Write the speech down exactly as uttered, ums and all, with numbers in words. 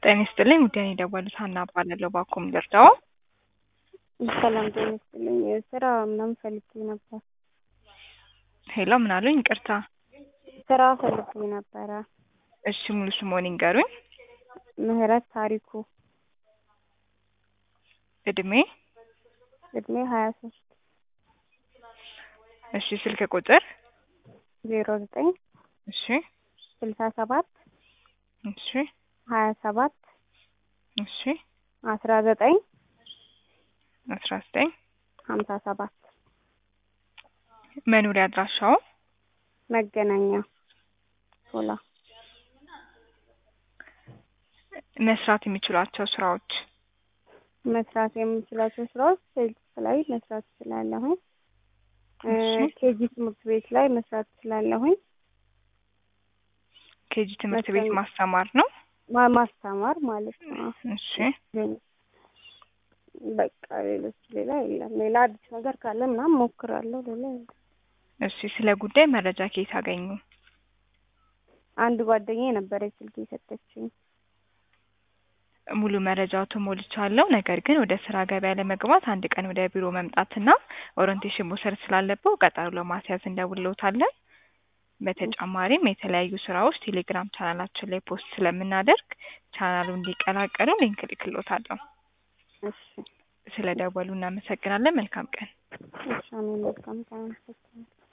ጤና ይስጥልኝ ውድ የኔ ደወሉት ሀና እባላለሁ። ባኮም ልርዳው? ሰላም ጤና ይስጥልኝ። ስራ ምናምን ፈልጌ ነበር። ሄሎ ምን አሉኝ? ይቅርታ። ስራ ፈልጌ ነበረ። እሺ ሙሉ ስምዎን ይንገሩኝ? ምህረት ታሪኩ። እድሜ? እድሜ ሀያ ሶስት እሺ ስልክ ቁጥር? ዜሮ ዘጠኝ እሺ ስልሳ ሰባት እሺ ሀያ ሰባት እሺ አስራ ዘጠኝ አስራ ዘጠኝ ሀምሳ ሰባት መኖሪያ አድራሻው? መገናኛ ሾላ። መስራት የሚችሏቸው ስራዎች? መስራት የምችላቸው ስራዎች ሴልስ ላይ መስራት እችላለሁ። እሺ ኬጂ ትምህርት ቤት ላይ መስራት እችላለሁ። ኬጂ ትምህርት ቤት መሰለኝ- ማስተማር ነው? ማ- ማስተማር ማለት ነው። እሺ በቃ ሌሎች ሌላ የለም። ሌላ አዲስ ነገር ካለ ምናምን ሞክራለሁ። ሌላ የለም። እሺ ስለ ጉዳይ መረጃ ከየት አገኙ? አንድ ጓደኛዬ ነበረች ስልክ የሰጠችኝ። ሙሉ መረጃው ተሞልቻለሁ። ነገር ግን ወደ ስራ ገበያ ለመግባት አንድ ቀን ወደ ቢሮ መምጣትና ኦሪንቴሽን መውሰድ ስላለብዎ ቀጠሮ ለማስያዝ እንደውልዎታለን። በተጨማሪም የተለያዩ ስራዎች ቴሌግራም ቻናላችን ላይ ፖስት ስለምናደርግ ቻናሉን እንዲቀላቀሉ ሊንክ ልክልዎታለሁ። እሺ ስለደወሉ እናመሰግናለን። መልካም ቀን። እሺ እኔም መልካም ቀን።